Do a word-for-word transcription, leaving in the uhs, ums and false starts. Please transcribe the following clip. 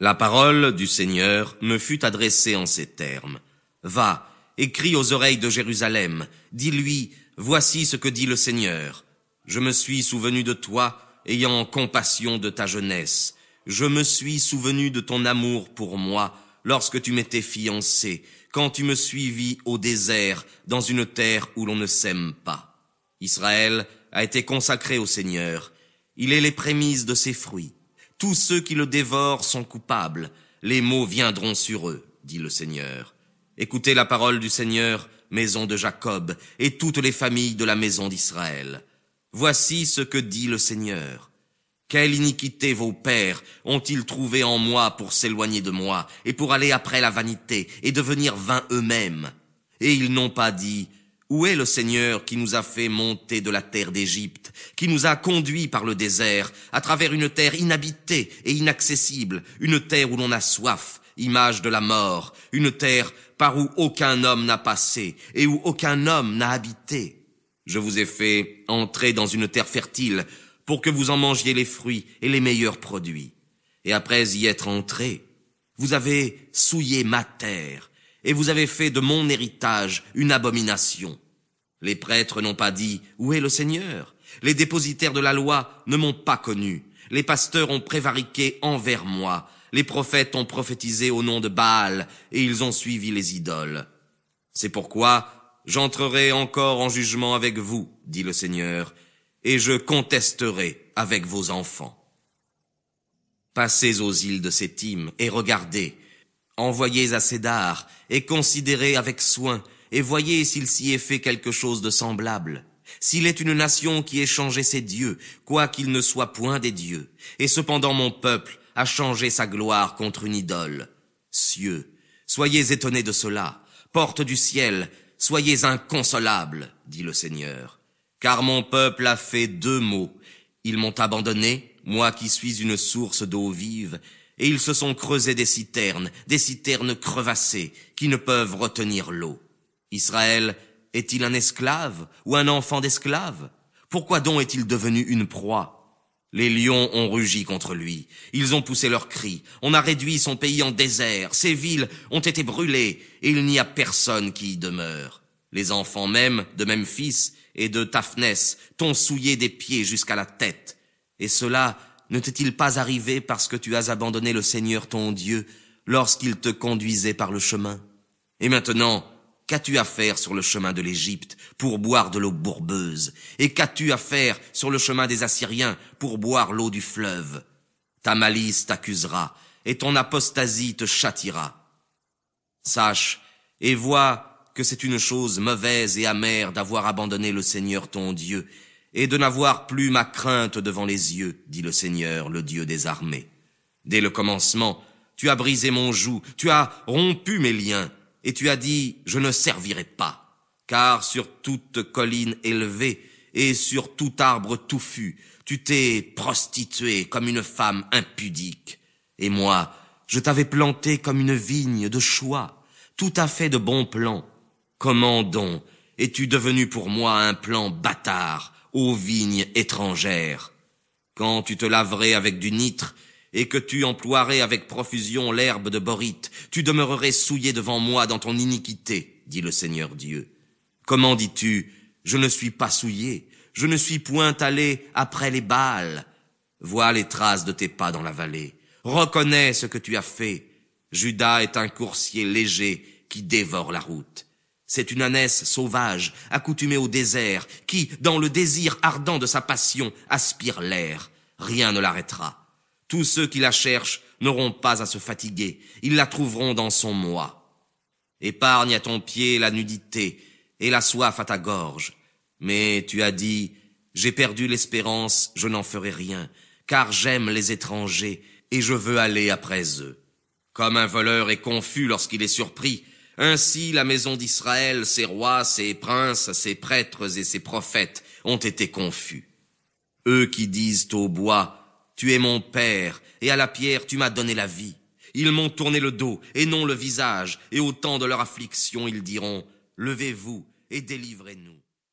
La parole du Seigneur me fut adressée en ces termes. Va, écris aux oreilles de Jérusalem, dis-lui, voici ce que dit le Seigneur. Je me suis souvenu de toi, ayant compassion de ta jeunesse. Je me suis souvenu de ton amour pour moi, lorsque tu m'étais fiancé, quand tu me suivis au désert, dans une terre où l'on ne sème pas. Israël a été consacré au Seigneur. Il est les prémices de ses fruits. Tous ceux qui le dévorent sont coupables. Les maux viendront sur eux, dit le Seigneur. Écoutez la parole du Seigneur, maison de Jacob, et toutes les familles de la maison d'Israël. Voici ce que dit le Seigneur. Quelle iniquité vos pères ont-ils trouvé en moi pour s'éloigner de moi, et pour aller après la vanité, et devenir vains eux-mêmes? Et ils n'ont pas dit, où est le Seigneur qui nous a fait monter de la terre d'Égypte, qui nous a conduits par le désert, à travers une terre inhabitée et inaccessible, une terre où l'on a soif, image de la mort, une terre par où aucun homme n'a passé, et où aucun homme n'a habité? Je vous ai fait entrer dans une terre fertile, pour que vous en mangiez les fruits et les meilleurs produits. Et après y être entrés, vous avez souillé ma terre, et vous avez fait de mon héritage une abomination. Les prêtres n'ont pas dit, où est le Seigneur? Les dépositaires de la loi ne m'ont pas connu. Les pasteurs ont prévariqué envers moi. Les prophètes ont prophétisé au nom de Baal, et ils ont suivi les idoles. C'est pourquoi j'entrerai encore en jugement avec vous, dit le Seigneur, et je contesterai avec vos enfants. Passez aux îles de Sétim et regardez. Envoyez à Cédar et considérez avec soin, et voyez s'il s'y est fait quelque chose de semblable. S'il est une nation qui ait changé ses dieux, quoiqu'il ne soit point des dieux, et cependant mon peuple a changé sa gloire contre une idole. Cieux, soyez étonnés de cela. Porte du ciel, soyez inconsolables, dit le Seigneur. Car mon peuple a fait deux maux. Ils m'ont abandonné, moi qui suis une source d'eau vive, et ils se sont creusés des citernes, des citernes crevassées, qui ne peuvent retenir l'eau. Israël est-il un esclave ou un enfant d'esclave? Pourquoi donc est-il devenu une proie? Les lions ont rugi contre lui, ils ont poussé leurs cris, on a réduit son pays en désert, ses villes ont été brûlées, et il n'y a personne qui y demeure. Les enfants même de Memphis et de Taphnès t'ont souillé des pieds jusqu'à la tête. Et cela ne t'est-il pas arrivé parce que tu as abandonné le Seigneur ton Dieu lorsqu'il te conduisait par le chemin? Et maintenant, qu'as-tu à faire sur le chemin de l'Égypte pour boire de l'eau bourbeuse? Et qu'as-tu à faire sur le chemin des Assyriens pour boire l'eau du fleuve? Ta malice t'accusera et ton apostasie te châtiera. Sache et vois que c'est une chose mauvaise et amère d'avoir abandonné le Seigneur ton Dieu, et de n'avoir plus ma crainte devant les yeux, dit le Seigneur, le Dieu des armées. Dès le commencement, tu as brisé mon joug, tu as rompu mes liens, et tu as dit, je ne servirai pas. Car sur toute colline élevée, et sur tout arbre touffu, tu t'es prostituée comme une femme impudique. Et moi, je t'avais planté comme une vigne de choix, tout à fait de bons plans. Comment donc es-tu devenu pour moi un plan bâtard, ô vigne étrangère? Quand tu te laverais avec du nitre, et que tu emploierais avec profusion l'herbe de borite, tu demeurerais souillé devant moi dans ton iniquité, dit le Seigneur Dieu. Comment dis-tu, je ne suis pas souillé, je ne suis point allé après les Baals? Vois les traces de tes pas dans la vallée, reconnais ce que tu as fait. Juda est un coursier léger qui dévore la route. C'est une ânesse sauvage, accoutumée au désert, qui, dans le désir ardent de sa passion, aspire l'air. Rien ne l'arrêtera. Tous ceux qui la cherchent n'auront pas à se fatiguer, ils la trouveront dans son moi. Épargne à ton pied la nudité et la soif à ta gorge. Mais tu as dit, j'ai perdu l'espérance, je n'en ferai rien, car j'aime les étrangers et je veux aller après eux. Comme un voleur est confus lorsqu'il est surpris, ainsi la maison d'Israël, ses rois, ses princes, ses prêtres et ses prophètes ont été confus. Eux qui disent au bois, tu es mon père, et à la pierre tu m'as donné la vie. Ils m'ont tourné le dos et non le visage, et au temps de leur affliction ils diront, levez-vous et délivrez-nous.